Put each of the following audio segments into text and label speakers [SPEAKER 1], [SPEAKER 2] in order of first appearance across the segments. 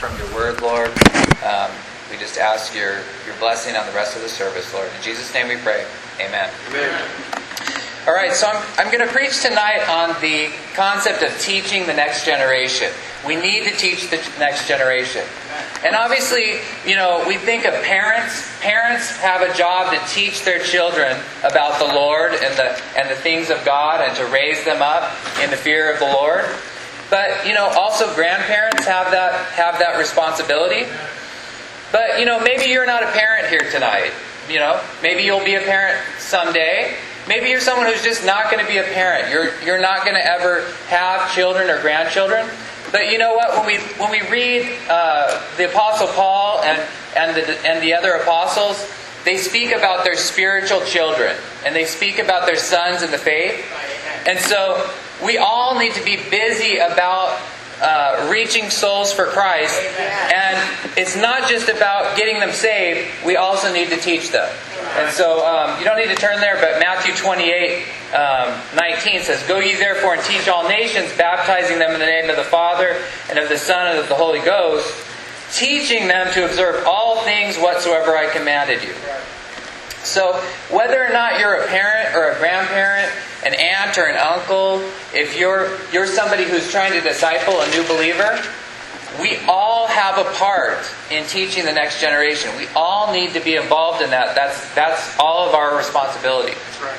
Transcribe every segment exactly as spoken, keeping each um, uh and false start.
[SPEAKER 1] from your word, Lord. Um, we just ask your, your blessing on the rest of the service, Lord. In Jesus' name we pray. Amen.
[SPEAKER 2] Amen.
[SPEAKER 1] All right, so I'm, I'm going to preach tonight on the concept of teaching the next generation. We need to teach the next generation. And obviously, you know, we think of parents. Parents have a job to teach their children about the Lord and the and the things of God and to raise them up in the fear of the Lord. But, you know, also grandparents have that have that responsibility. But, you know, maybe you're not a parent here tonight. You know, maybe you'll be a parent someday. Maybe you're someone who's just not going to be a parent. You're you're not going to ever have children or grandchildren. But you know what? When we when we read uh, the Apostle Paul and and the and the other apostles, they speak about their spiritual children and they speak about their sons in the faith. And so we all need to be busy about uh, reaching souls for Christ. And it's not just about getting them saved. We also need to teach them. And so um, you don't need to turn there, but Matthew twenty-eight, um, nineteen says, "Go ye therefore and teach all nations, baptizing them in the name of the Father and of the Son and of the Holy Ghost, teaching them to observe all things whatsoever I commanded you." So whether or not you're a parent or a grandparent, an aunt or an uncle, if you're you're somebody who's trying to disciple a new believer, we all have a part in teaching the next generation. We all need to be involved in that. That's that's all of our responsibility.
[SPEAKER 2] That's right.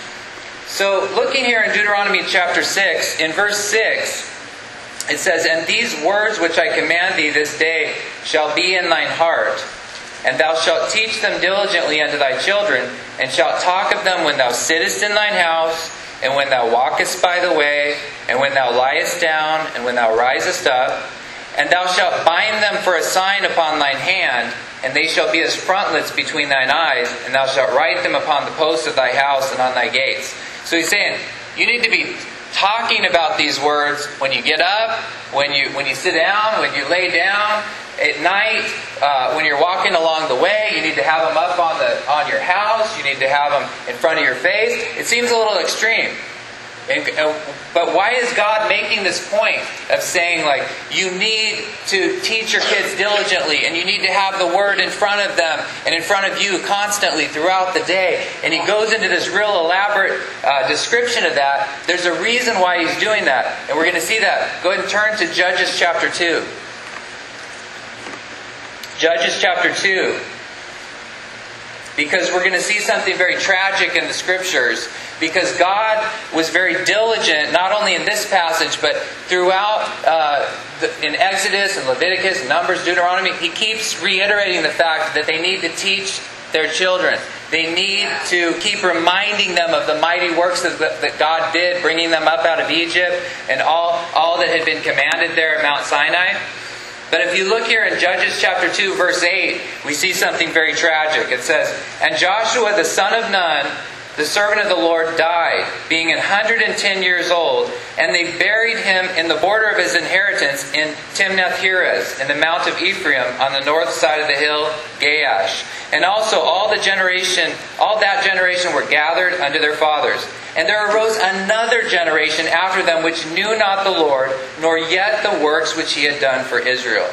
[SPEAKER 1] So looking here in Deuteronomy chapter six, in verse six, it says, "And these words which I command thee this day shall be in thine heart, and thou shalt teach them diligently unto thy children, and shalt talk of them when thou sittest in thine house, and when thou walkest by the way, and when thou liest down, and when thou risest up. And thou shalt bind them for a sign upon thine hand, and they shall be as frontlets between thine eyes, and thou shalt write them upon the posts of thy house and on thy gates." So he's saying, you need to be talking about these words when you get up, when you when you sit down, when you lay down, at night, uh, when you're walking along the way. You need to have them up on the on your house. You need to have them in front of your face. It seems a little extreme. And, uh, but why is God making this point of saying, like, you need to teach your kids diligently, and you need to have the Word in front of them and in front of you constantly throughout the day? And he goes into this real elaborate uh, description of that. There's a reason why he's doing that, and we're going to see that. Go ahead and turn to Judges chapter two. Judges chapter two. Because we're going to see something very tragic in the Scriptures. Because God was very diligent, not only in this passage, but throughout uh, the, in Exodus and Leviticus and Numbers, Deuteronomy. He keeps reiterating the fact that they need to teach their children. They need to keep reminding them of the mighty works that, that God did, bringing them up out of Egypt and all, all that had been commanded there at Mount Sinai. But if you look here in Judges chapter two, verse eight, we see something very tragic. It says, "And Joshua the son of Nun, the servant of the Lord, died, being an hundred and ten years old, and they buried him in the border of his inheritance in Timnath-Heres, in the mount of Ephraim, on the north side of the hill Gaash. And also all the generation, all that generation were gathered unto their fathers. And there arose another generation after them, which knew not the Lord, nor yet the works which he had done for Israel."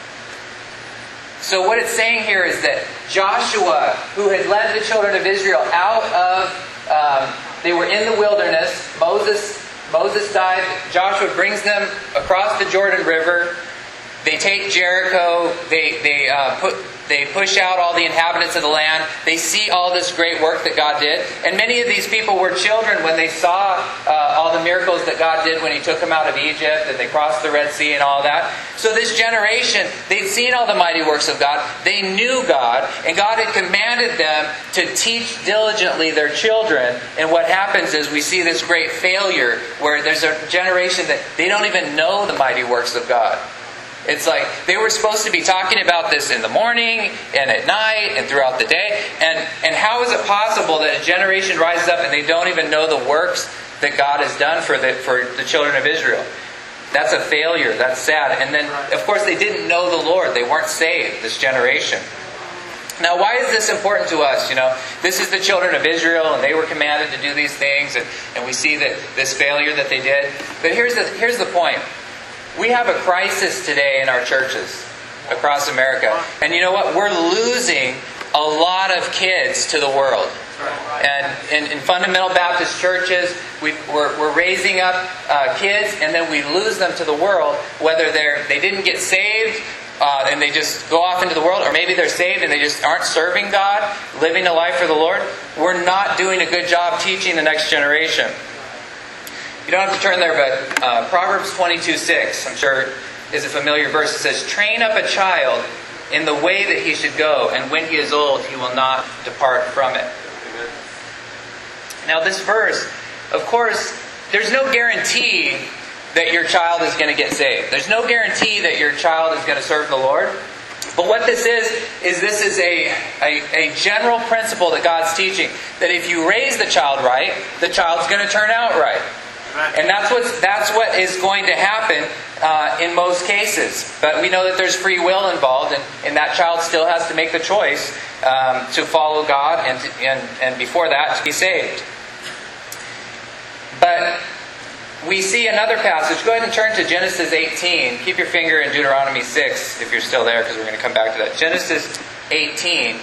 [SPEAKER 1] So what it's saying here is that Joshua, who had led the children of Israel out of, um, they were in the wilderness. Moses, Moses died. Joshua brings them across the Jordan River. They take Jericho. They they uh, put they push out all the inhabitants of the land. They see all this great work that God did. And many of these people were children when they saw uh, all the miracles that God did when He took them out of Egypt and they crossed the Red Sea and all that. So this generation, they'd seen all the mighty works of God. They knew God, and God had commanded them to teach diligently their children. And what happens is we see this great failure where there's a generation that they don't even know the mighty works of God. It's like they were supposed to be talking about this in the morning and at night and throughout the day. And, and how is it possible that a generation rises up and they don't even know the works that God has done for the, for the children of Israel? That's a failure. That's sad. And then, of course, they didn't know the Lord. They weren't saved, this generation. Now, why is this important to us? You know, this is the children of Israel, and they were commanded to do these things, and, and we see that this failure that they did. But here's the here's the point. We have a crisis today in our churches. across America. And you know what? We're losing a lot of kids to the world. And in, in fundamental Baptist churches, we, we're, we're raising up uh, kids, and then we lose them to the world, whether they're they didn't get saved, uh, and they just go off into the world, or maybe they're saved and they just aren't serving God, living a life for the Lord. We're not doing a good job teaching the next generation. You don't have to turn there, but uh, Proverbs twenty-two six, I'm sure, is a familiar verse. It says, "Train up a child in the way that he should go, and when he is old, he will not depart from it." Now this verse, of course, there's no guarantee that your child is going to get saved. There's no guarantee that your child is going to serve the Lord. But what this is, is this is a, a, a general principle that God's teaching. That if you raise the child right, the child's going to turn out right. And that's what's, that's what is going to happen uh, in most cases. But we know that there's free will involved, and, and that child still has to make the choice um, to follow God and, to, and, and before that to be saved. But we see another passage. Go ahead and turn to Genesis eighteen. Keep your finger in Deuteronomy six if you're still there, because we're going to come back to that. Genesis eighteen.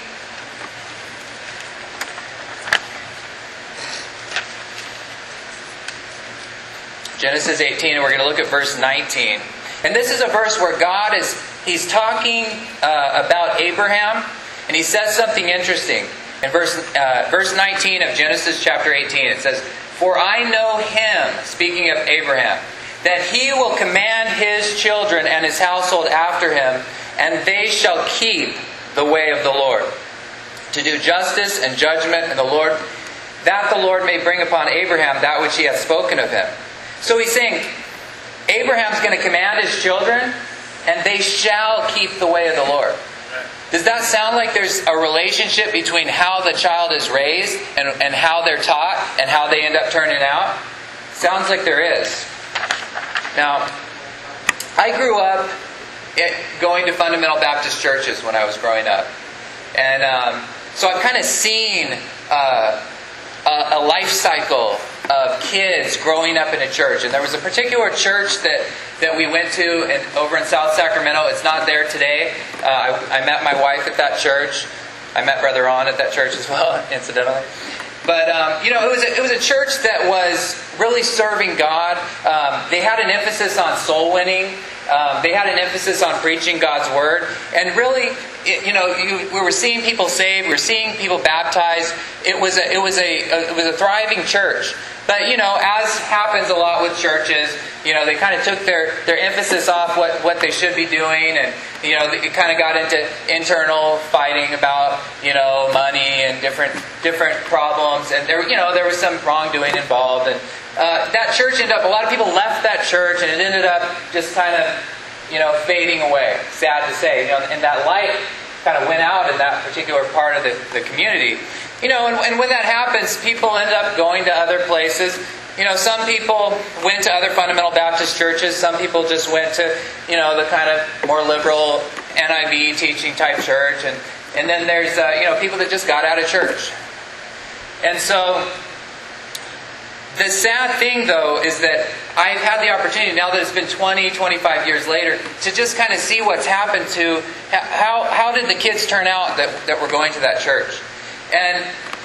[SPEAKER 1] Genesis eighteen, and we're going to look at verse nineteen. And this is a verse where God is, He's talking uh, about Abraham, and He says something interesting. In verse, uh, verse nineteen of Genesis chapter eighteen, it says, "For I know him," speaking of Abraham, "that he will command his children and his household after him, and they shall keep the way of the Lord, to do justice and judgment in the Lord, that the Lord may bring upon Abraham that which He hath spoken of him." So he's saying, Abraham's going to command his children, and they shall keep the way of the Lord. Does that sound like there's a relationship between how the child is raised and, and how they're taught and how they end up turning out? Sounds like there is. Now, I grew up going to fundamental Baptist churches when I was growing up. And um, so I've kind of seen uh, a, a life cycle of kids growing up in a church. And there was a particular church that, that we went to in, over in South Sacramento. It's not there today. Uh, I, I met my wife at that church. I met Brother Ron at that church as well, incidentally. But, um, you know, it was, a, it was a church that was really serving God. Um, they had an emphasis on soul winning. Um, they had an emphasis on preaching God's Word. And really, it, you know, you, we were seeing people saved. We were seeing people baptized. It was a, it was a, a, it was a thriving church. But, you know, as happens a lot with churches, you know, they kind of took their, their emphasis off what, what they should be doing. And, you know, it kind of got into internal fighting about, you know, money and different different problems. And, there, you know, there was some wrongdoing involved. And uh, that church ended up, a lot of people left that church, and it ended up just kind of, you know, fading away. Sad to say. You know, and that light kind of went out in that particular part of the, the community. You know, and, and when that happens, people end up going to other places. You know, some people went to other fundamental Baptist churches. Some people just went to, you know, the kind of more liberal N I V teaching type church. And, and then there's, uh, you know, people that just got out of church. And so, the sad thing, though, is that I've had the opportunity, now that it's been twenty, twenty-five years later, to just kind of see what's happened to, how how did the kids turn out that, that were going to that church. And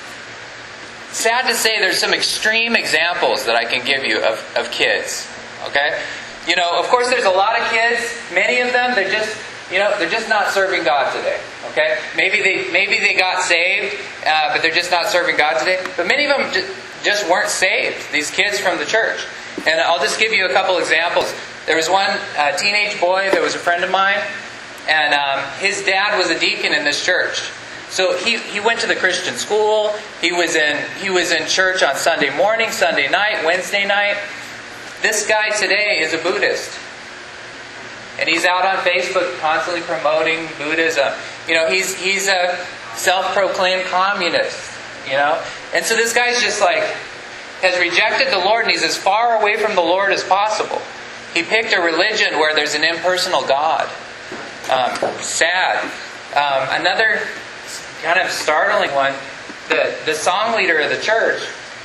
[SPEAKER 1] sad to say, there's some extreme examples that I can give you of, of kids. Okay? You know, of course there's a lot of kids, many of them, they're just, you know, they're just not serving God today. Okay? Maybe they maybe they got saved, uh, but they're just not serving God today. But many of them just, just weren't saved, these kids from the church. And I'll just give you a couple examples. There was one uh, teenage boy that was a friend of mine, and um, his dad was a deacon in this church. So he, he went to the Christian school. He was in he was in church on Sunday morning, Sunday night, Wednesday night. This guy today is a Buddhist. And he's out on Facebook constantly promoting Buddhism. You know, he's he's a self-proclaimed communist, you know. And so this guy's just like, has rejected the Lord, and he's as far away from the Lord as possible. He picked a religion where there's an impersonal God. Um, sad. Um, another kind of startling one, the, the song leader of the church,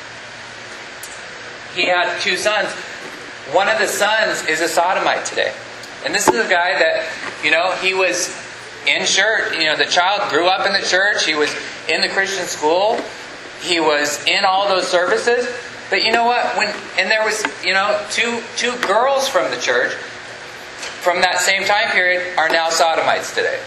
[SPEAKER 1] he had two sons. One of the sons is a sodomite today. And this is a guy that You know, he was in church. You know, the child grew up in the church. He was in the Christian school. He was in all those services. But you know what? When and there was, you know, two two girls from the church from that same time period are now sodomites today.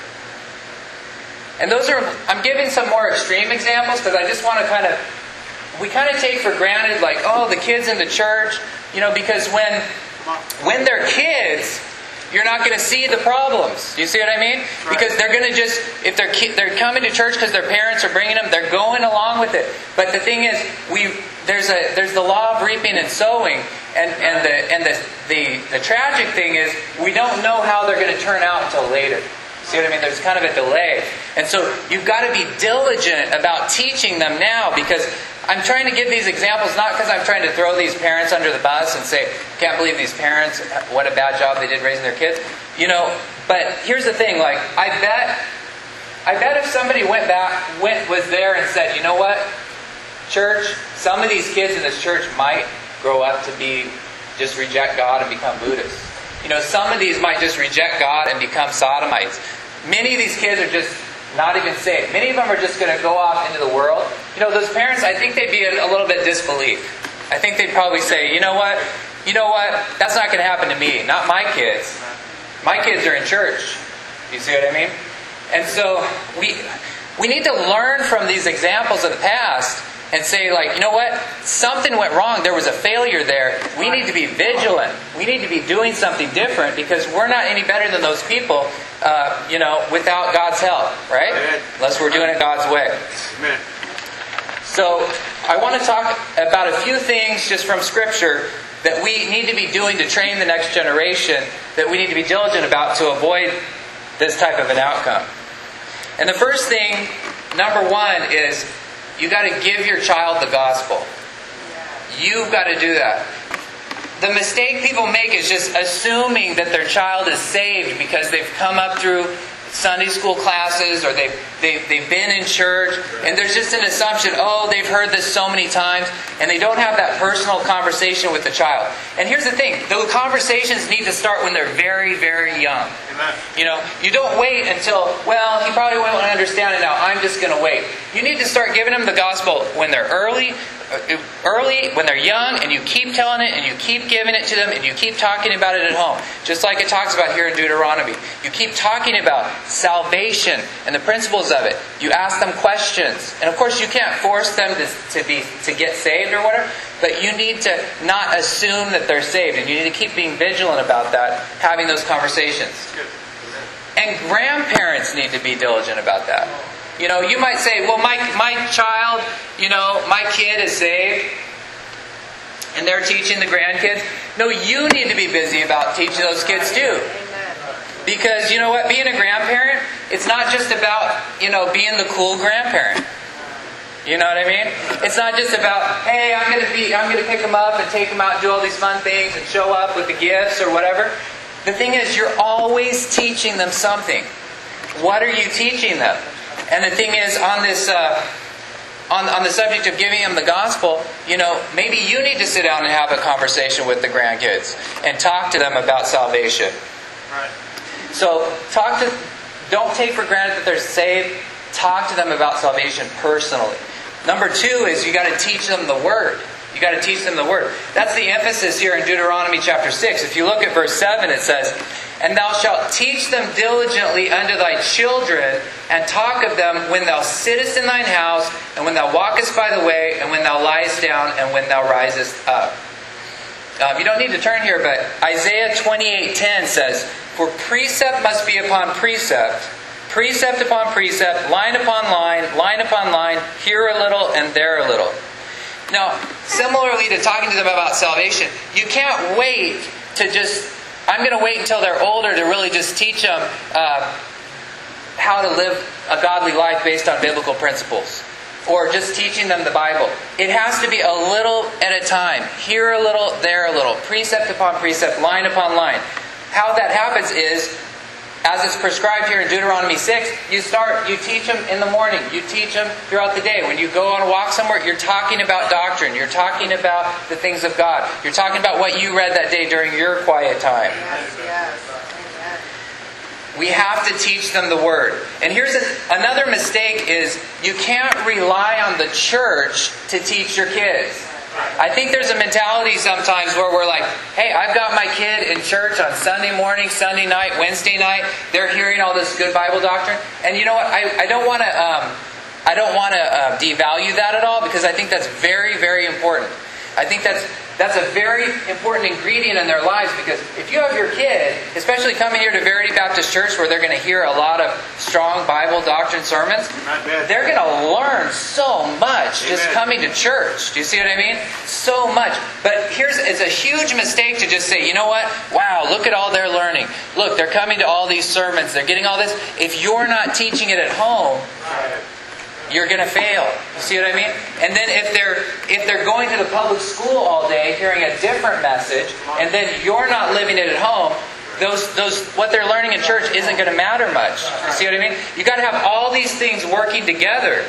[SPEAKER 1] And those are, I'm giving some more extreme examples because I just want to kind of, we kind of take for granted like, oh, the kids in the church, you know, because when when they're kids, you're not going to see the problems. You see what I mean? Because they're going to just, if they're ki- they're coming to church because their parents are bringing them, they're going along with it. But the thing is, we there's a there's the law of reaping and sowing, and and the and the the, the tragic thing is we don't know how they're going to turn out until later. See what I mean? There's kind of a delay. And so you've got to be diligent about teaching them now, because I'm trying to give these examples not because I'm trying to throw these parents under the bus and say, can't believe these parents, what a bad job they did raising their kids. You know, but here's the thing, like, I bet I bet if somebody went back, went was there and said, you know what, church, some of these kids in this church might grow up to be, just reject God and become Buddhists. You know, some of these might just reject God and become sodomites. Many of these kids are just not even saved. Many of them are just going to go off into the world. You know, those parents, I think they'd be a, a little bit disbelief. I think they'd probably say, you know what? You know what? That's not going to happen to me. Not my kids. My kids are in church. You see what I mean? And so we we need to learn from these examples of the past and say, like, you know what? Something went wrong. There was a failure there. We need to be vigilant. We need to be doing something different, because we're not any better than those people, uh, you know, without God's help, right? Unless we're doing it God's way.
[SPEAKER 2] Amen.
[SPEAKER 1] So I want to talk about a few things just from Scripture that we need to be doing to train the next generation, that we need to be diligent about to avoid this type of an outcome. And the first thing, number one, is you got to give your child the gospel. You've got to do that. The mistake people make is just assuming that their child is saved because they've come up through Sunday school classes, or they've, they've, they've been in church, and there's just an assumption, oh, they've heard this so many times, and they don't have that personal conversation with the child. And here's the thing, those conversations need to start when they're very, very young.
[SPEAKER 2] Amen.
[SPEAKER 1] You know, you don't wait until, well, he probably won't understand it now, I'm just going to wait. You need to start giving them the gospel when they're early, early, when they're young, and you keep telling it, and you keep giving it to them, and you keep talking about it at home. Just like it talks about here in Deuteronomy. You keep talking about salvation and the principles of it. You ask them questions. And of course you can't force them to, to be to get saved or whatever, but you need to not assume that they're saved, and you need to keep being vigilant about that, having those conversations. And grandparents need to be diligent about that. You know, you might say, well, my my child, you know, my kid is saved, and they're teaching the grandkids. No, you need to be busy about teaching those kids too. Because, you know what, being a grandparent, it's not just about, you know, being the cool grandparent. You know what I mean? It's not just about, hey, I'm going to be, I'm going to pick them up and take them out and do all these fun things and show up with the gifts or whatever. The thing is, you're always teaching them something. What are you teaching them? And the thing is, on this, uh, on on the subject of giving them the gospel, you know, maybe you need to sit down and have a conversation with the grandkids and talk to them about salvation.
[SPEAKER 2] Right.
[SPEAKER 1] So, talk to, don't take for granted that they're saved. Talk to them about salvation personally. Number two is you got to teach them the Word. You got to teach them the Word. That's the emphasis here in Deuteronomy chapter six. If you look at verse seven, it says, "And thou shalt teach them diligently unto thy children, and talk of them when thou sittest in thine house, and when thou walkest by the way, and when thou liest down, and when thou risest up." Um, you don't need to turn here, but Isaiah twenty-eight ten says, "For precept must be upon precept, precept upon precept, line upon line, line upon line, here a little and there a little." Now, similarly to talking to them about salvation, you can't wait to just, I'm going to wait until they're older to really just teach them uh, how to live a godly life based on biblical principles. Or just teaching them the Bible. It has to be a little at a time. Here a little, there a little. Precept upon precept, line upon line. How that happens is, as it's prescribed here in Deuteronomy six, you start, you teach them in the morning. You teach them throughout the day. When you go on a walk somewhere, you're talking about doctrine. You're talking about the things of God. You're talking about what you read that day during your quiet time.
[SPEAKER 3] Yes, yes.
[SPEAKER 1] We have to teach them the Word. And here's a, another mistake is you can't rely on the church to teach your kids. I think there's a mentality sometimes where we're like, hey, I've got my kid in church on Sunday morning, Sunday night, Wednesday night. They're hearing all this good Bible doctrine. And you know what? I, I don't want to um, I don't want to uh, devalue that at all, because I think that's very, very important. I think that's that's a very important ingredient in their lives, because if you have your kid, especially coming here to Verity Baptist Church where they're going to hear a lot of strong Bible doctrine sermons, they're going to learn so much just coming to church. Do you see what I mean? So much. But here's it's a huge mistake to just say, you know what? Wow, look at all they're learning. Look, they're coming to all these sermons. They're getting all this. If you're not teaching it at home, you're going to fail. You see what I mean? And then if they're if they're going to the public school all day, hearing a different message, and then you're not living it at home, those those what they're learning in church isn't going to matter much. You see what I mean? You got to have all these things working together.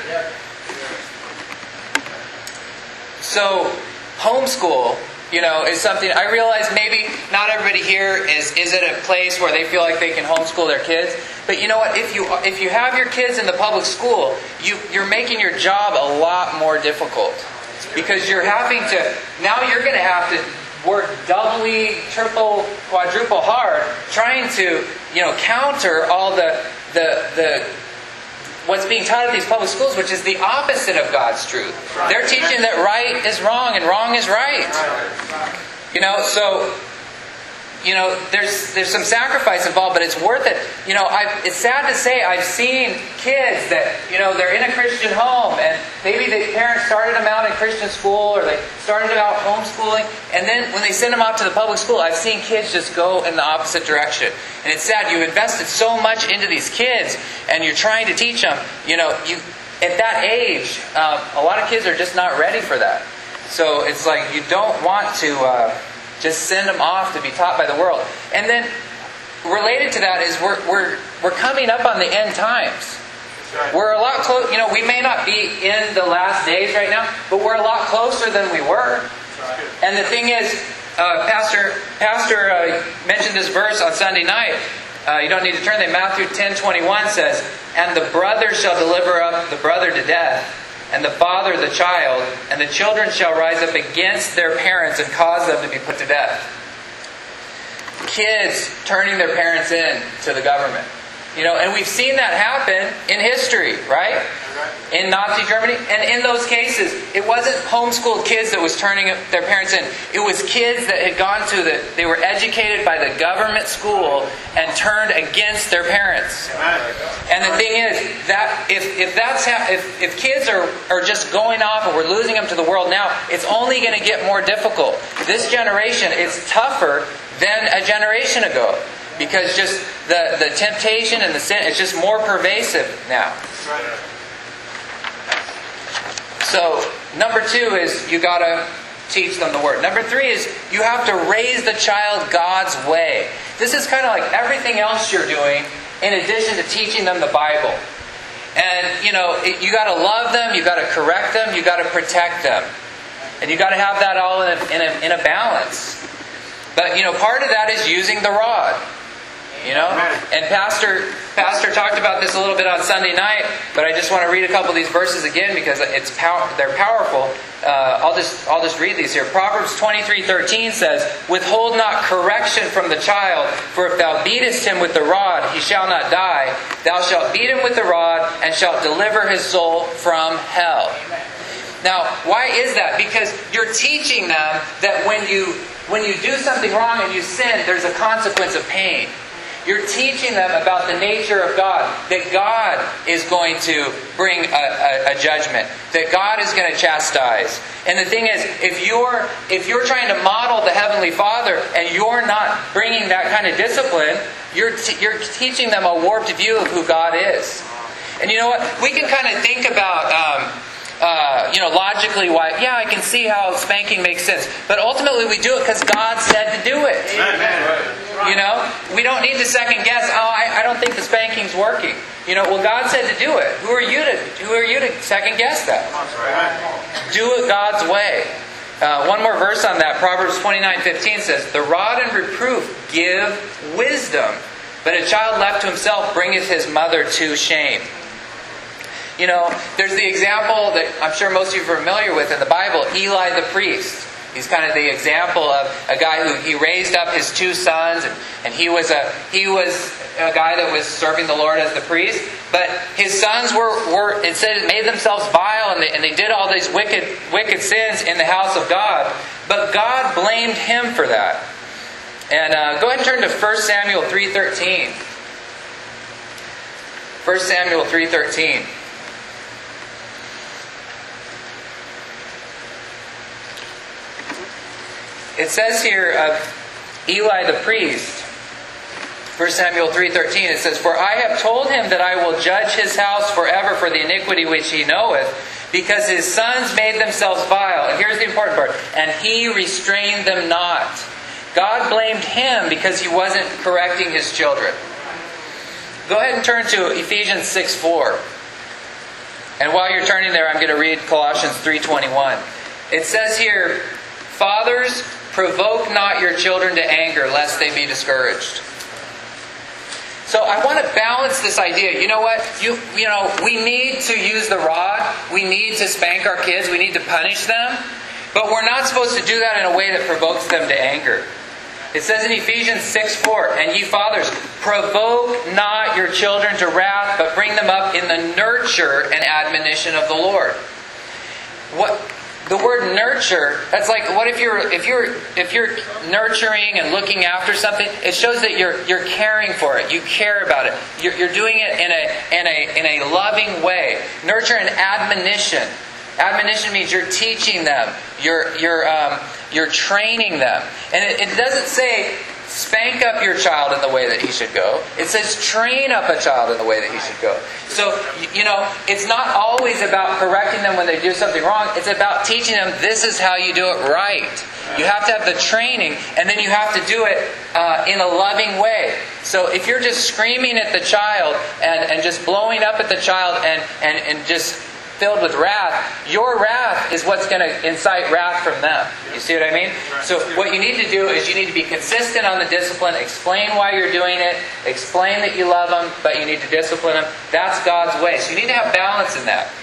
[SPEAKER 1] So homeschool, you know, is something I realize maybe not everybody here is is at a place where they feel like they can homeschool their kids. But you know what? If you if you have your kids in the public school, you you're making your job a lot more difficult, because you're having to now you're going to have to work doubly, triple, quadruple hard trying to you know counter all the the the. what's being taught at these public schools, which is the opposite of God's truth. They're teaching that right is wrong and wrong is right. You know, so, you know, there's there's some sacrifice involved, but it's worth it. You know, I've, it's sad to say I've seen kids that, you know, they're in a Christian home, and maybe the parents started them out in Christian school, or they started them out homeschooling, and then when they send them out to the public school, I've seen kids just go in the opposite direction. And it's sad. You invested so much into these kids, and you're trying to teach them. You know, you at that age, um, a lot of kids are just not ready for that. So it's like you don't want to uh, just send them off to be taught by the world. And then related to that is we're we're we're coming up on the end times. We're a lot close. You know, we may not be in the last days right now, but we're a lot closer than we were. And the thing is, uh, Pastor Pastor uh, mentioned this verse on Sunday night. Uh, you don't need to turn there. Matthew ten twenty-one says, "And the brother shall deliver up the brother to death, and the father the child, and the children shall rise up against their parents and cause them to be put to death." Kids turning their parents in to the government. You know, and we've seen that happen in history, right? In Nazi Germany. And in those cases, it wasn't homeschooled kids that was turning their parents in. It was kids that had gone to the, they were educated by the government school and turned against their parents. And the thing is, that if, if that's ha- if, if kids are, are just going off and we're losing them to the world now, it's only going to get more difficult. This generation is tougher than a generation ago. Because just the, the temptation and the sin is just more pervasive now. So, number two is you got to teach them the Word. Number three is you have to raise the child God's way. This is kind of like everything else you're doing in addition to teaching them the Bible. And, you know, it, you got to love them, you got to correct them, you got to protect them. And you got to have that all in a, in a, in a balance. But, you know, part of that is using the rod. You know, and Pastor Pastor talked about this a little bit on Sunday night, but I just want to read a couple of these verses again because it's pow- they're powerful. Uh, I'll just I'll just read these here. Proverbs twenty-three thirteen says, "Withhold not correction from the child, for if thou beatest him with the rod, he shall not die. Thou shalt beat him with the rod, and shalt deliver his soul from hell." Now, why is that? Because you're teaching them that when you when you do something wrong and you sin, there's a consequence of pain. You're teaching them about the nature of God, that God is going to bring a, a, a judgment, that God is going to chastise. And the thing is, if you're if you're trying to model the Heavenly Father and you're not bringing that kind of discipline, you're t- you're teaching them a warped view of who God is. And you know what? We can kind of think about. Um, Uh, you know, logically, why? Yeah, I can see how spanking makes sense. But ultimately, we do it because God said to do it. Amen. You know, we don't need to second guess. Oh, I, I don't think the spanking's working. You know, well, God said to do it. Who are you to Who are you to second guess that? Do it God's way. Uh, one more verse on that. Proverbs twenty-nine fifteen says, "The rod and reproof give wisdom, But a child left to himself bringeth his mother to shame. You know, there's the example that I'm sure most of you are familiar with in the Bible, Eli the priest. He's kind of the example of a guy who he raised up his two sons, and, and he was a he was a guy that was serving the Lord as the priest. But his sons were, were it said, made themselves vile, and they, and they did all these wicked wicked sins in the house of God. But God blamed him for that. And uh, go ahead and turn to First Samuel three thirteen. First Samuel three thirteen. It says here of Eli the priest, First Samuel three thirteen, it says, "For I have told him that I will judge his house forever for the iniquity which he knoweth, because his sons made themselves vile." And here's the important part. "And he restrained them not." God blamed him because he wasn't correcting his children. Go ahead and turn to Ephesians six four. And while you're turning there, I'm going to read Colossians three twenty-one. It says here, "Fathers, provoke not your children to anger, lest they be discouraged." So I want to balance this idea. You know what? You you know, we need to use the rod. We need to spank our kids. We need to punish them. But we're not supposed to do that in a way that provokes them to anger. It says in Ephesians six four, "And ye fathers, provoke not your children to wrath, but bring them up in the nurture and admonition of the Lord." What the word nurture, that's like, what if you're if you're if you're nurturing and looking after something, it shows that you're you're caring for it. You care about it. You're, you're doing it in a in a in a loving way. Nurture and admonition. Admonition means you're teaching them. You're you're um, you're training them. And it, it doesn't say spank up your child in the way that he should go. It says train up a child in the way that he should go. So, you know, it's not always about correcting them when they do something wrong. It's about teaching them this is how you do it right. You have to have the training, and then you have to do it uh, in a loving way. So if you're just screaming at the child and, and just blowing up at the child and, and, and just filled with wrath, your wrath is what's going to incite wrath from them. You see what I mean? So what you need to do is you need to be consistent on the discipline, explain why you're doing it, explain that you love them, but you need to discipline them. That's God's way. So you need to have balance in that.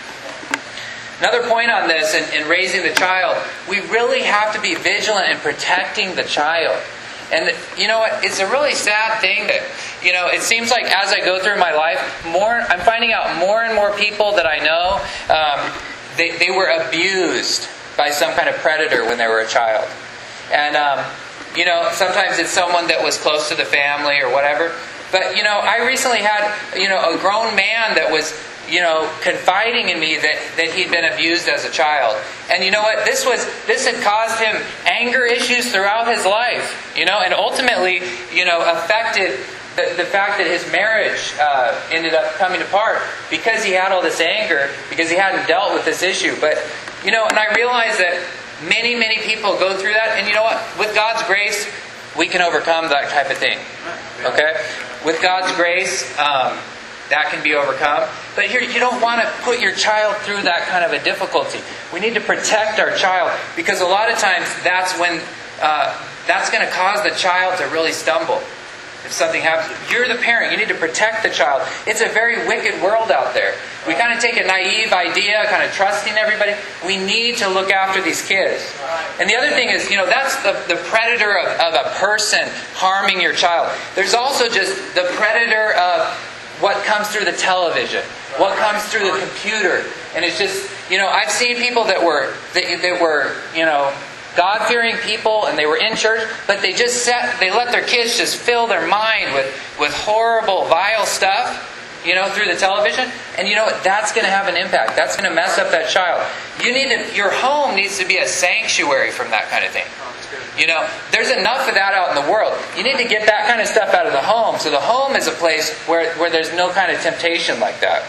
[SPEAKER 1] Another point on this, in, in raising the child, we really have to be vigilant in protecting the child. And you know what? It's a really sad thing that, you know, it seems like as I go through my life, more I'm finding out more and more people that I know, um, they, they were abused by some kind of predator when they were a child. And, um, you know, sometimes it's someone that was close to the family or whatever. But, you know, I recently had, you know, a grown man that was, you know, confiding in me that, that he'd been abused as a child. And you know what? This was this had caused him anger issues throughout his life. You know, and ultimately, you know, affected the, the fact that his marriage uh, ended up coming apart because he had all this anger, because he hadn't dealt with this issue. But, you know, and I realized that many, many people go through that. And you know what? With God's grace, we can overcome that type of thing. Okay? With God's grace, um, that can be overcome. But here, you don't want to put your child through that kind of a difficulty. We need to protect our child, because a lot of times that's when uh, that's going to cause the child to really stumble. If something happens, you're the parent. You need to protect the child. It's a very wicked world out there. We kind of take a naive idea, kind of trusting everybody. We need to look after these kids. And the other thing is, you know, that's the, the predator of, of a person harming your child. There's also just the predator of what comes through the television, what comes through the computer. And it's just, you know, I've seen people that were, that, that were, you know, God-fearing people, and they were in church, but they just set, they let their kids just fill their mind with, with horrible, vile stuff, you know, through the television. And you know what? That's going to have an impact. That's going to mess up that child. You need to, your home needs to be a sanctuary from that kind of thing. You know, there's enough of that out in the world. You need to get that kind of stuff out of the home. So the home is a place where, where there's no kind of temptation like that.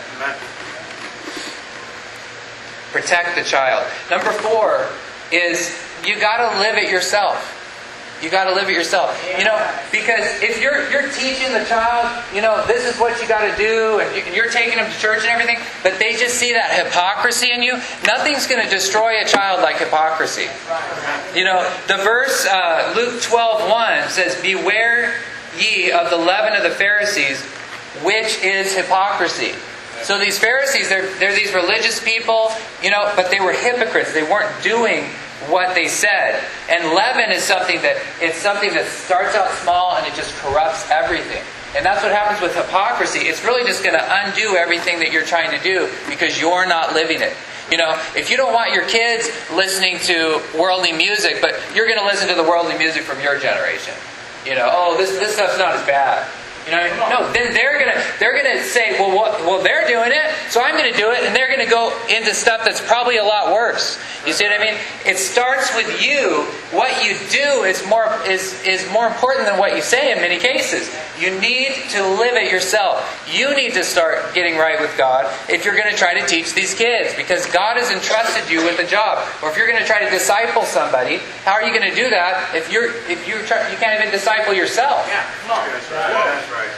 [SPEAKER 1] Protect the child. Number four is you got to live it yourself. You got to live it yourself. You know, because if you're you're teaching the child, you know, this is what you got to do, and you're taking them to church and everything, but they just see that hypocrisy in you, nothing's going to destroy a child like hypocrisy. You know, the verse, uh, Luke twelve one says, "Beware ye of the leaven of the Pharisees, which is hypocrisy. So these Pharisees, they're, they're these religious people, you know, but they were hypocrites. They weren't doing what they said. And leaven is something that, it's something that starts out small and it just corrupts everything. And that's what happens with hypocrisy. It's really just going to undo everything that you're trying to do because you're not living it. You know, if you don't want your kids listening to worldly music, but you're going to listen to the worldly music from your generation. You know, oh, this this stuff's not as bad. You know, no, then they're gonna they're gonna say, well, what, well, they're doing it, so I'm gonna do it, and they're gonna go into stuff that's probably a lot worse. You see what I mean? It starts with you. What you do is more is is more important than what you say in many cases. You need to live it yourself. You need to start getting right with God if you're going to try to teach these kids, because God has entrusted you with a job. Or if you're going to try to disciple somebody, how are you going to do that if you're if you try, you can't even disciple yourself?
[SPEAKER 2] Yeah, come on. That's right. That's right.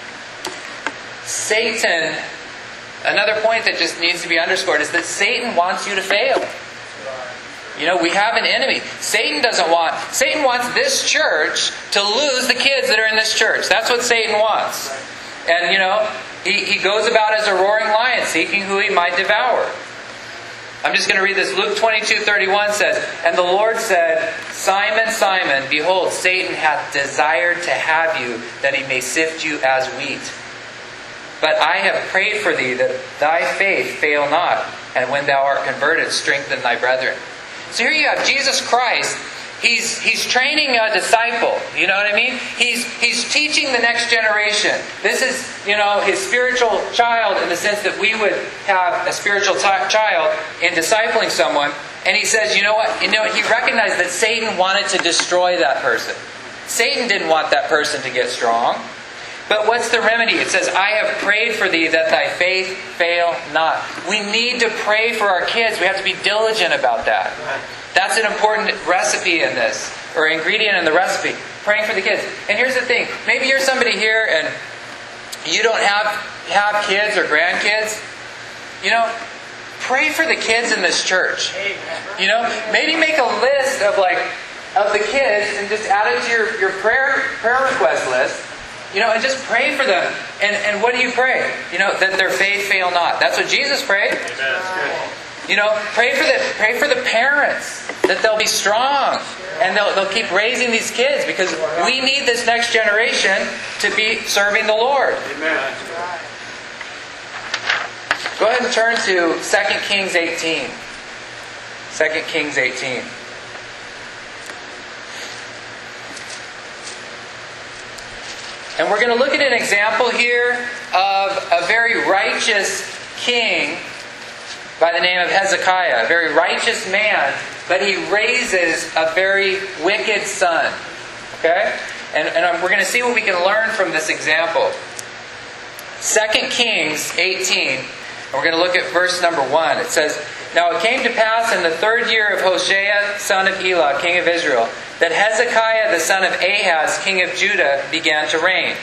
[SPEAKER 1] Satan, another point that just needs to be underscored is that Satan wants you to fail. You know, we have an enemy. Satan doesn't want, Satan wants this church to lose the kids that are in this church. That's what Satan wants. And, you know, he, he goes about as a roaring lion, seeking who he might devour. I'm just going to read this. Luke twenty-two thirty-one says, And the Lord said, Simon, Simon, behold, Satan hath desired to have you, that he may sift you as wheat. But I have prayed for thee, that thy faith fail not, and when thou art converted, strengthen thy brethren. So here you have Jesus Christ. He's he's training a disciple. You know what I mean? He's he's teaching the next generation. This is, you know, his spiritual child in the sense that we would have a spiritual t- child in discipling someone. And he says, you know what? You know, he recognized that Satan wanted to destroy that person. Satan didn't want that person to get strong. But what's the remedy? It says, I have prayed for thee that thy faith fail not. We need to pray for our kids. We have to be diligent about that. That's an important recipe in this, or ingredient in the recipe. Praying for the kids. And here's the thing. Maybe you're somebody here and you don't have, have kids or grandkids. You know, pray for the kids in this church. You know, maybe make a list of like of the kids and just add it to your, your prayer prayer request list. You know, and just pray for them. And and what do you pray? You know, that their faith fail not. That's what Jesus prayed.
[SPEAKER 2] Amen.
[SPEAKER 1] You know, pray for the pray for the parents, that they'll be strong and they'll they'll keep raising these kids, because we need this next generation to be serving the Lord.
[SPEAKER 2] Amen.
[SPEAKER 1] Go ahead and turn to Second Kings eighteen. Second Kings eighteen. And we're going to look at an example here of a very righteous king by the name of Hezekiah. A very righteous man, but he raises a very wicked son. Okay? And, and we're going to see what we can learn from this example. Second Kings eighteen. And we're going to look at verse number one. It says, Now it came to pass in the third year of Hoshea, son of Elah, king of Israel, that Hezekiah, the son of Ahaz, king of Judah, began to reign.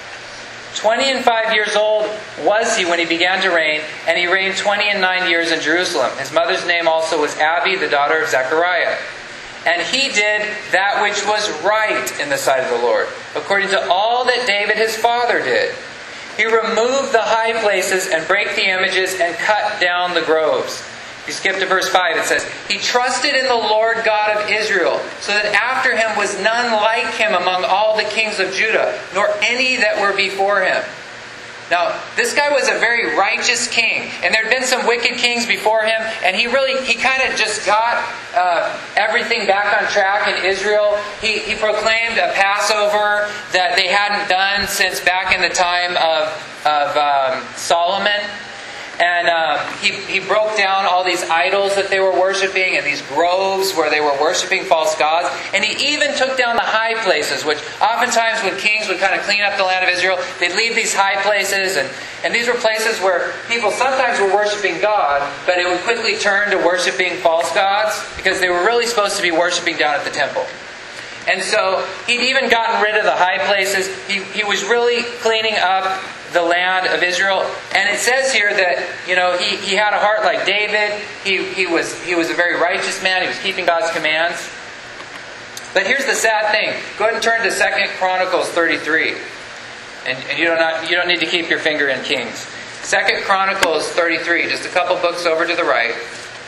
[SPEAKER 1] Twenty and five years old was he when he began to reign, and he reigned twenty and nine years in Jerusalem. His mother's name also was Abi, the daughter of Zechariah. And he did that which was right in the sight of the Lord, according to all that David his father did. He removed the high places and brake the images and cut down the groves. If you skip to verse five, it says, He trusted in the Lord God of Israel, so that after him was none like him among all the kings of Judah, nor any that were before him. Now, this guy was a very righteous king, and there had been some wicked kings before him, and he really, he kind of just got uh, everything back on track in Israel. He, he proclaimed a Passover that they hadn't done since back in the time of, of um, Solomon. And uh, he, he broke down all these idols that they were worshiping and these groves where they were worshiping false gods. And he even took down the high places, which oftentimes when kings would kind of clean up the land of Israel, they'd leave these high places. And, and these were places where people sometimes were worshiping God, but it would quickly turn to worshiping false gods, because they were really supposed to be worshiping down at the temple. And so he'd even gotten rid of the high places. He, he was really cleaning up the land of Israel. And it says here that, you know, he, he had a heart like David. He, he was he was a very righteous man. He was keeping God's commands. But here's the sad thing. Go ahead and turn to Second Chronicles thirty-three. And, and you, don't not, you don't need to keep your finger in Kings. Second Chronicles thirty-three, just a couple books over to the right.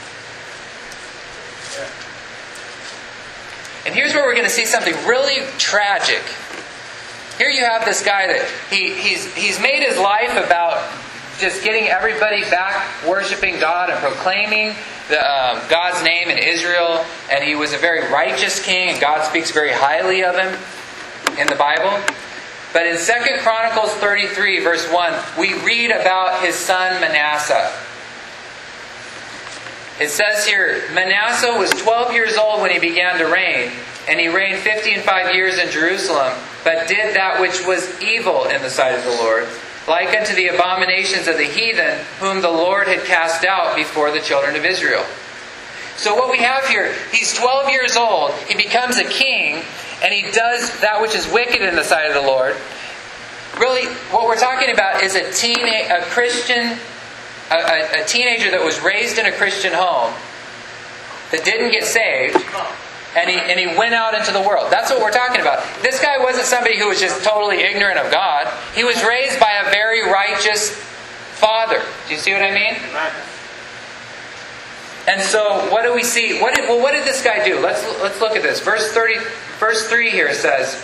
[SPEAKER 1] And here's where we're going to see something really tragic. Here you have this guy that he, he's, he's made his life about just getting everybody back worshiping God and proclaiming the, um, God's name in Israel. And he was a very righteous king, and God speaks very highly of him in the Bible. But in Second Chronicles thirty-three, verse one, we read about his son Manasseh. It says here, Manasseh was twelve years old when he began to reign, and he reigned fifty and five years in Jerusalem, but did that which was evil in the sight of the Lord, like unto the abominations of the heathen, whom the Lord had cast out before the children of Israel. So what we have here, he's twelve years old, he becomes a king, and he does that which is wicked in the sight of the Lord. Really, what we're talking about is a teen, a Christian, a, a, a teenager that was raised in a Christian home, that didn't get saved, and he and he went out into the world. That's what we're talking about. This guy wasn't somebody who was just totally ignorant of God. He was raised by a very righteous father. Do you see what I mean? And so, what do we see? What did, well, what did this guy do? Let's let's look at this. Verse thirty, verse three here says,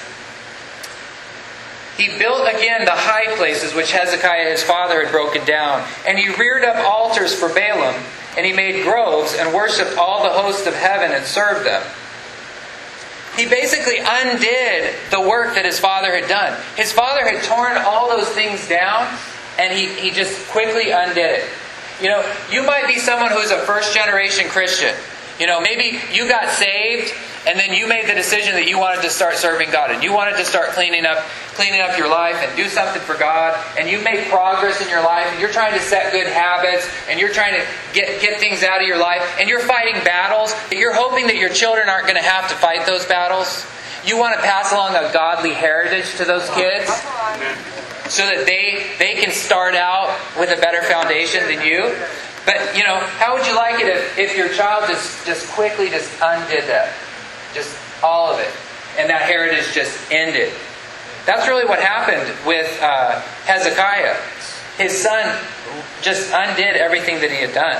[SPEAKER 1] he built again the high places which Hezekiah his father had broken down, and he reared up altars for Baalim, and he made groves and worshipped all the hosts of heaven and served them. He basically undid the work that his father had done. His father had torn all those things down, and he, he just quickly undid it. You know, you might be someone who's a first generation Christian. You know, maybe you got saved and then you made the decision that you wanted to start serving God, and you wanted to start cleaning up cleaning up your life and do something for God, and you made progress in your life, and you're trying to set good habits, and you're trying to get, get things out of your life, and you're fighting battles. You're hoping that your children aren't going to have to fight those battles. You want to pass along a godly heritage to those kids so that they, they can start out with a better foundation than you. But, you know, how would you like it if, if your child just, just quickly just undid that? Just all of it. And that heritage just ended. That's really what happened with uh, Hezekiah. His son just undid everything that he had done.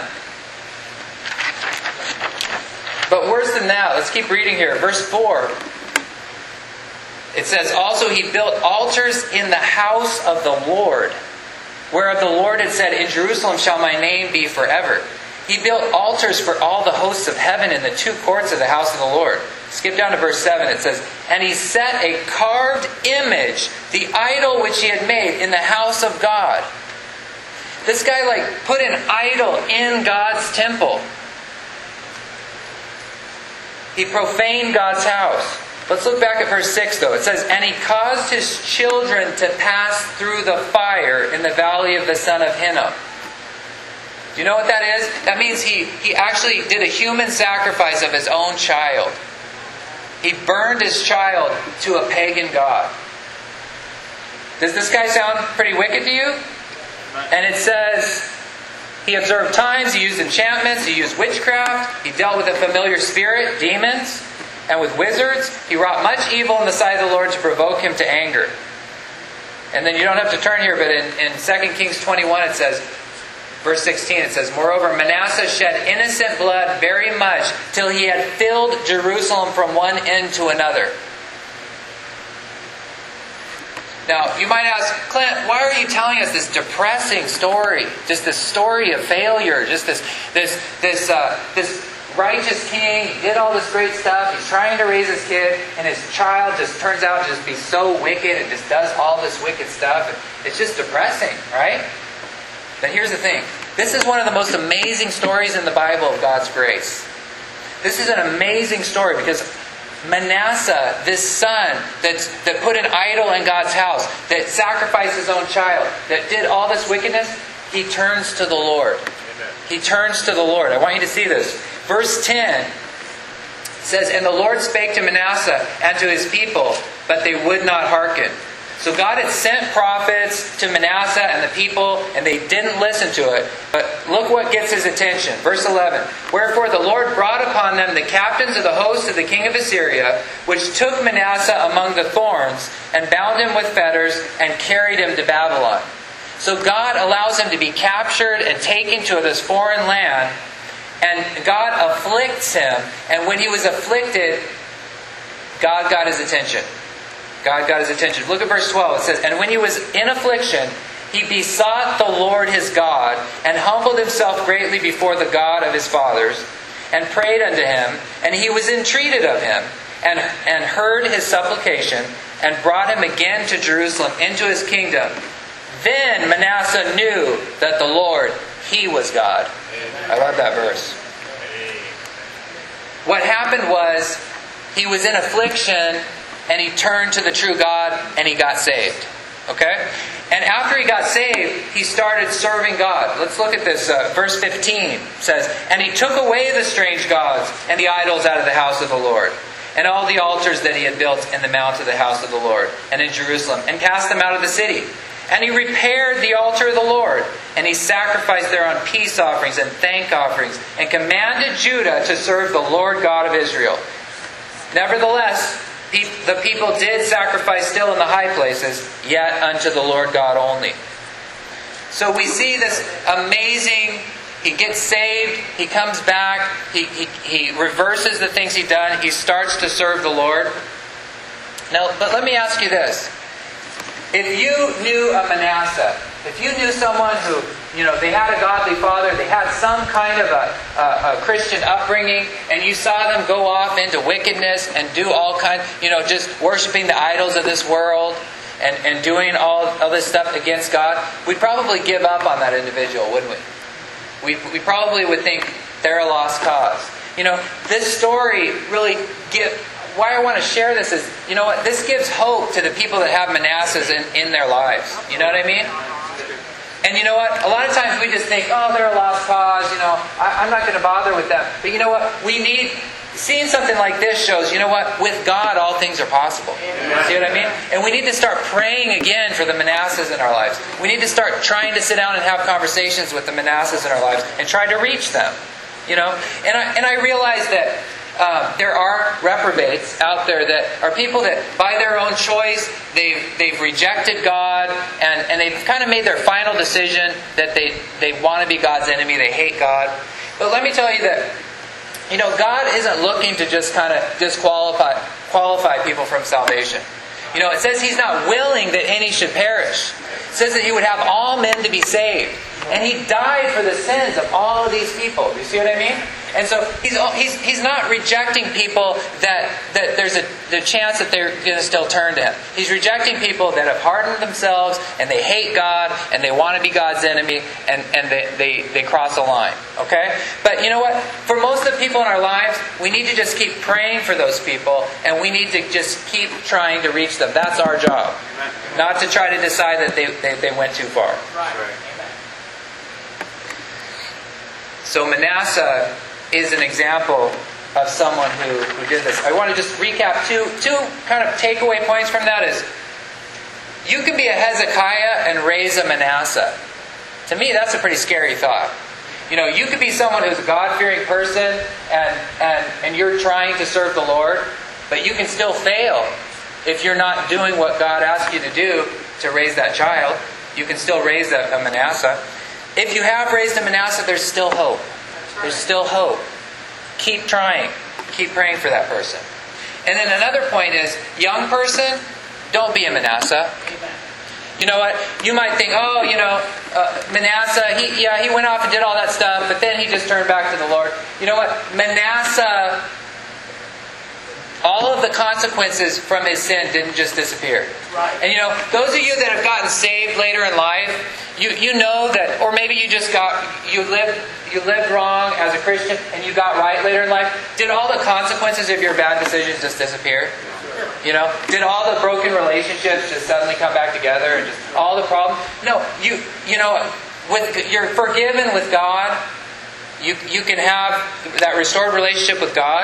[SPEAKER 1] But worse than that, let's keep reading here. Verse four. It says, also he built altars in the house of the Lord, whereof the Lord had said, in Jerusalem shall my name be forever. He built altars for all the hosts of heaven in the two courts of the house of the Lord. Skip down to verse seven. It says, and he set a carved image, the idol which he had made, in the house of God. This guy like put an idol in God's temple. He profaned God's house. Let's look back at verse six though. It says, and he caused his children to pass through the fire in the valley of the son of Hinnom. Do you know what that is? That means he, he actually did a human sacrifice of his own child. He burned his child to a pagan god. Does this guy sound pretty wicked to you? And it says, he observed times, he used enchantments, he used witchcraft, he dealt with a familiar spirit, demons, and with wizards. He wrought much evil in the sight of the Lord to provoke him to anger. And then you don't have to turn here, but in, in Second Kings twenty-one it says, verse sixteen, it says, moreover, Manasseh shed innocent blood very much, till he had filled Jerusalem from one end to another. Now, you might ask, Clint, why are you telling us this depressing story? Just this story of failure, just this this this uh, this righteous king, he did all this great stuff, he's trying to raise his kid, and his child just turns out to just be so wicked and just does all this wicked stuff. It's just depressing, right? But here's the thing. This is one of the most amazing stories in the Bible of God's grace. This is an amazing story because Manasseh, this son that's, that put an idol in God's house, that sacrificed his own child, that did all this wickedness, he turns to the Lord. Amen. He turns to the Lord. I want you to see this. Verse ten says, and the Lord spake to Manasseh and to his people, but they would not hearken. So God had sent prophets to Manasseh and the people, and they didn't listen to it. But look what gets his attention. Verse eleven. Wherefore the Lord brought upon them the captains of the host of the king of Assyria, which took Manasseh among the thorns, and bound him with fetters, and carried him to Babylon. So God allows him to be captured and taken to this foreign land, and God afflicts him. And when he was afflicted, God got his attention. God got his attention. Look at verse twelve. It says, And when he was in affliction, he besought the Lord his God, and humbled himself greatly before the God of his fathers, and prayed unto him, and he was entreated of him, and, and heard his supplication, and brought him again to Jerusalem into his kingdom. Then Manasseh knew that the Lord, He was God. I love that verse. What happened was, he was in affliction, and he turned to the true God, and he got saved. Okay? And after he got saved, he started serving God. Let's look at this. Uh, verse fifteen says, And he took away the strange gods and the idols out of the house of the Lord, and all the altars that he had built in the mount of the house of the Lord, and in Jerusalem, and cast them out of the city. And he repaired the altar of the Lord, and he sacrificed thereon peace offerings and thank offerings, and commanded Judah to serve the Lord God of Israel. Nevertheless, the people did sacrifice still in the high places, yet unto the Lord God only. So we see this amazing, he gets saved, he comes back, he, he, he reverses the things he'd done, he starts to serve the Lord. Now, but let me ask you this. If you knew a Manasseh, if you knew someone who, you know, they had a godly father, they had some kind of a, a, a Christian upbringing, and you saw them go off into wickedness and do all kinds, you know, just worshiping the idols of this world and, and doing all of this stuff against God, we'd probably give up on that individual, wouldn't we? We, we probably would think they're a lost cause. You know, this story really gives... Why I want to share this is, you know what, this gives hope to the people that have Manassehs in, in their lives. You know what I mean? And you know what? A lot of times we just think, oh, they're a lost cause, you know, I, I'm not going to bother with them. But you know what? We need, seeing something like this shows, you know what? With God, all things are possible. See what I mean? And we need to start praying again for the Manassehs in our lives. We need to start trying to sit down and have conversations with the Manassehs in our lives and try to reach them. You know? And I, and I realize that Uh, there are reprobates out there that are people that, by their own choice, they've, they've rejected God, and, and they've kind of made their final decision that they, they want to be God's enemy, they hate God. But let me tell you that, you know, God isn't looking to just kind of disqualify qualify people from salvation. You know, it says He's not willing that any should perish. It says that He would have all men to be saved. And He died for the sins of all of these people. Do you see what I mean? And so He's He's He's not rejecting people that, that there's a the chance that they're going to still turn to Him. He's rejecting people that have hardened themselves and they hate God and they want to be God's enemy and, and they, they, they cross a line. Okay? But you know what? For most of the people in our lives, we need to just keep praying for those people, and we need to just keep trying to reach them. That's our job. Not to try to decide that they, they, they went too far.
[SPEAKER 2] Right.
[SPEAKER 1] So Manasseh is an example of someone who, who did this. I want to just recap two two kind of takeaway points from that is, you can be a Hezekiah and raise a Manasseh. To me, that's a pretty scary thought. You know, you could be someone who's a God-fearing person and, and, and you're trying to serve the Lord, but you can still fail if you're not doing what God asked you to do to raise that child. You can still raise a, a Manasseh. If you have raised a Manasseh, there's still hope. There's still hope. Keep trying. Keep praying for that person. And then another point is, young person, don't be a Manasseh. You know what? You might think, oh, you know, uh, Manasseh, he, yeah, he went off and did all that stuff, but then he just turned back to the Lord. You know what? Manasseh, all of the consequences from his sin didn't just disappear.
[SPEAKER 2] Right.
[SPEAKER 1] And you know, those of you that have gotten saved later in life, you you know that, or maybe you just got, you lived you lived wrong as a Christian and you got right later in life. Did all the consequences of your bad decisions just disappear? You know, did all the broken relationships just suddenly come back together and just all the problems? No, you you know, with you're forgiven with God. You you can have that restored relationship with God.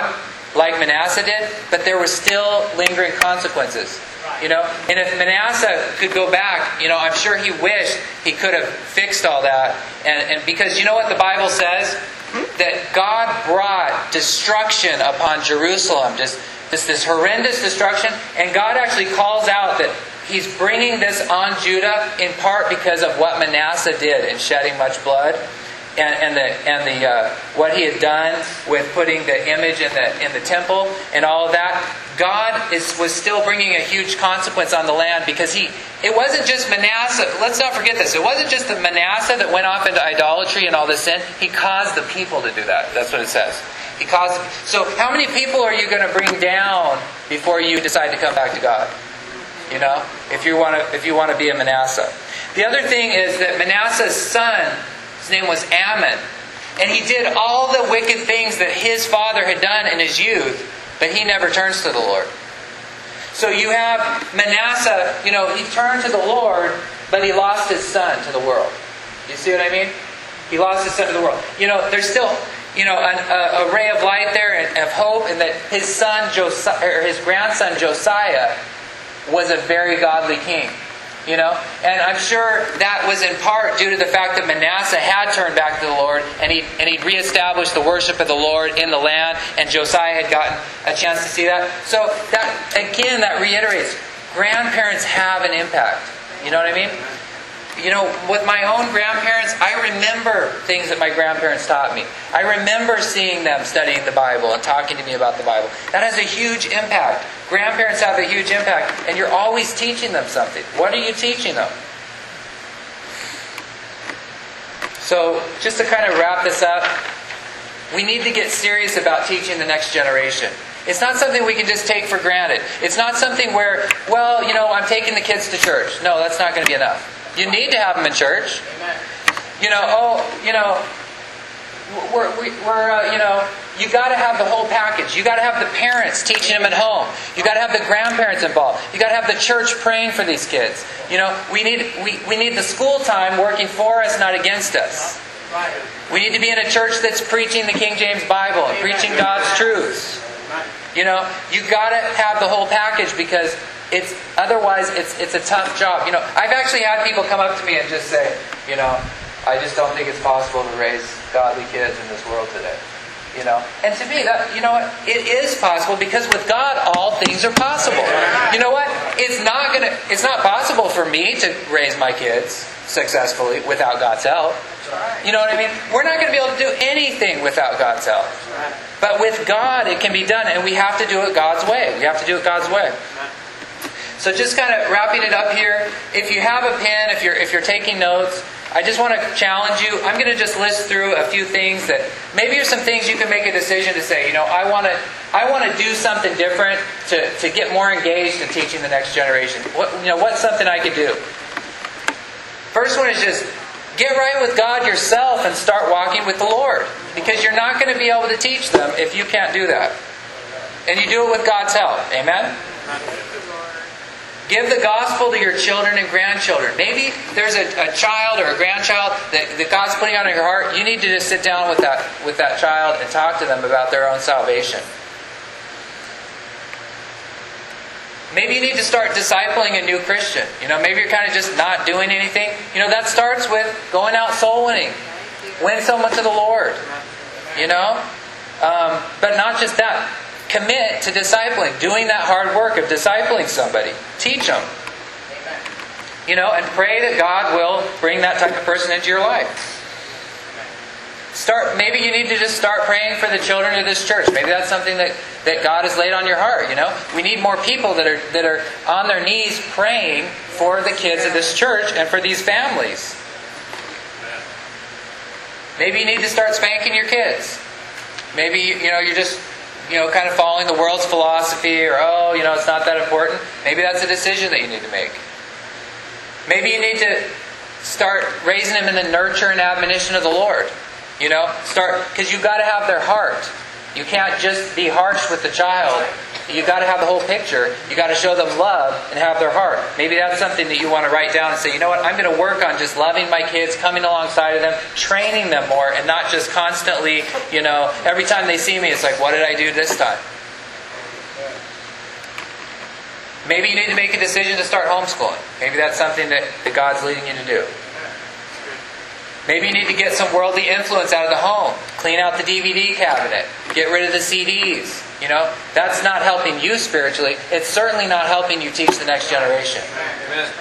[SPEAKER 1] like Manasseh did, but there were still lingering consequences. You know, and if Manasseh could go back, you know, I'm sure he wished he could have fixed all that. And, and because you know what the Bible says? That God brought destruction upon Jerusalem. Just, just this horrendous destruction. And God actually calls out that He's bringing this on Judah in part because of what Manasseh did in shedding much blood. And, and the and the uh, what he had done with putting the image in the in the temple and all of that, God is was still bringing a huge consequence on the land because he it wasn't just Manasseh. Let's not forget this. It wasn't just the Manasseh that went off into idolatry and all this sin. He caused the people to do that. That's what it says. He caused. So how many people are you going to bring down before you decide to come back to God? You know, if you want to if you want to be a Manasseh. The other thing is that Manasseh's son, his name was Ammon. And he did all the wicked things that his father had done in his youth, but he never turns to the Lord. So you have Manasseh, you know, he turned to the Lord, but he lost his son to the world. You see what I mean? He lost his son to the world. You know, there's still, you know, an, a, a ray of light there and of hope, and that his son Josiah, or his grandson Josiah, was a very godly king. You know, and I'm sure that was in part due to the fact that Manasseh had turned back to the Lord, and he and he'd reestablished the worship of the Lord in the land, and Josiah had gotten a chance to see that. So that again, that reiterates, grandparents have an impact. You know what I mean? You know, with my own grandparents, I remember things that my grandparents taught me. I remember seeing them studying the Bible and talking to me about the Bible. That has a huge impact. Grandparents have a huge impact, and you're always teaching them something. What are you teaching them? So, just to kind of wrap this up, we need to get serious about teaching the next generation. It's not something we can just take for granted. It's not something where, well, you know, I'm taking the kids to church. No, that's not going to be enough. You need to have them in church. You know, oh, you know, we're, we're uh, you know, you got to have the whole package. You got to have the parents teaching them at home. You got to have the grandparents involved. You got to have the church praying for these kids. You know, we need we, we need the school time working for us, not against us. We need to be in a church that's preaching the King James Bible and preaching God's truths. You know, you got to have the whole package because it's otherwise it's it's a tough job. You know, I've actually had people come up to me and just say, you know, I just don't think it's possible to raise godly kids in this world today. You know, and to me, that you know what, it is possible because with God, all things are possible. You know what? It's not gonna. It's not possible for me to raise my kids successfully without God's help. You know what I mean? We're not going to be able to do anything without God's help. But with God, it can be done, and we have to do it God's way. We have to do it God's way. So just kind of wrapping it up here. If you have a pen, if you're if you're taking notes, I just want to challenge you. I'm going to just list through a few things that maybe there's some things you can make a decision to say, you know, I want to I want to do something different to, to get more engaged in teaching the next generation. What you know, what's something I could do? First one is just get right with God yourself and start walking with the Lord. Because you're not going to be able to teach them if you can't do that. And you do it with God's help. Amen? Give the gospel to your children and grandchildren. Maybe there's a, a child or a grandchild that, that God's putting on your heart. You need to just sit down with that with that child and talk to them about their own salvation. Maybe you need to start discipling a new Christian. You know, maybe you're kind of just not doing anything. You know, that starts with going out soul winning. Win someone to the Lord. You know? Um, but not just that. Commit to discipling, doing that hard work of discipling somebody. Teach them. You know, and pray that God will bring that type of person into your life. Start. Maybe you need to just start praying for the children of this church. Maybe that's something that, that God has laid on your heart. You know, we need more people that are that are on their knees praying for the kids of this church and for these families. Maybe you need to start spanking your kids. Maybe you know you're just. You know, kind of following the world's philosophy, or, oh, you know, it's not that important. Maybe that's a decision that you need to make. Maybe you need to start raising them in the nurture and admonition of the Lord. You know, start, because you've got to have their heart. You can't just be harsh with the child. You've got to have the whole picture. You've got to show them love and have their heart. Maybe that's something that you want to write down and say, you know what, I'm going to work on just loving my kids, coming alongside of them, training them more, and not just constantly, you know, every time they see me, it's like, what did I do this time? Maybe you need to make a decision to start homeschooling. Maybe that's something that, that God's leading you to do. Maybe you need to get some worldly influence out of the home. Clean out the D V D cabinet. Get rid of the C Ds. You know, that's not helping you spiritually. It's certainly not helping you teach the next generation.
[SPEAKER 2] Amen.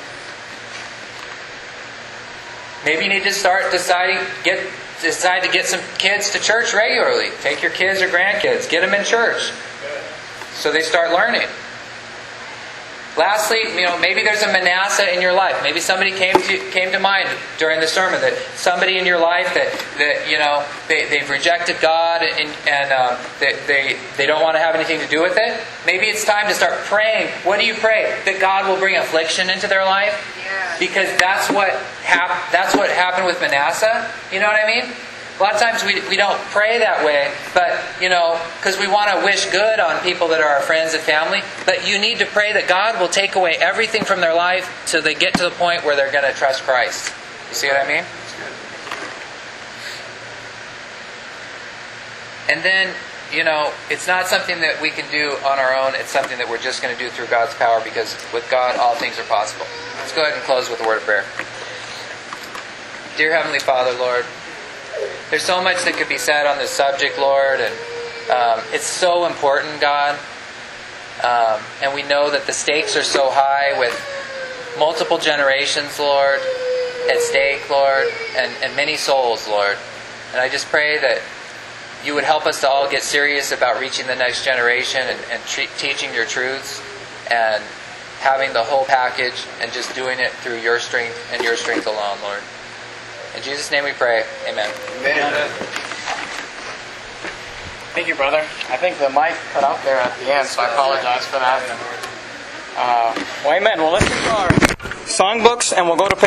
[SPEAKER 1] Maybe you need to start deciding, get decide to get some kids to church regularly. Take your kids or grandkids. Get them in church so they start learning. Lastly, you know, maybe there's a Manasseh in your life. Maybe somebody came to came to mind during the sermon, that somebody in your life that, that you know, they, they've rejected God and, and uh, they, they, they don't want to have anything to do with it. Maybe it's time to start praying. What do you pray? That God will bring affliction into their life? Because that's what hap- that's what happened with Manasseh. You know what I mean? A lot of times we we don't pray that way, but, you know, because we want to wish good on people that are our friends and family. But you need to pray that God will take away everything from their life so they get to the point where they're going to trust Christ. You see what I mean? And then, you know, it's not something that we can do on our own. It's something that we're just going to do through God's power, because with God all things are possible. Let's go ahead and close with a word of prayer. Dear Heavenly Father, Lord, there's so much that could be said on this subject, Lord, and um, it's so important, God. Um, and we know that the stakes are so high with multiple generations, Lord, at stake, Lord, and, and many souls, Lord. And I just pray that you would help us to all get serious about reaching the next generation and, and tre- teaching your truths and having the whole package and just doing it through your strength and your strength alone, Lord. In Jesus' name we pray. Amen.
[SPEAKER 2] Amen.
[SPEAKER 3] Thank you, brother. I think the mic cut out there at the end, so I apologize for that. Uh, well, amen. Well, let's do our songbooks, and we'll go to page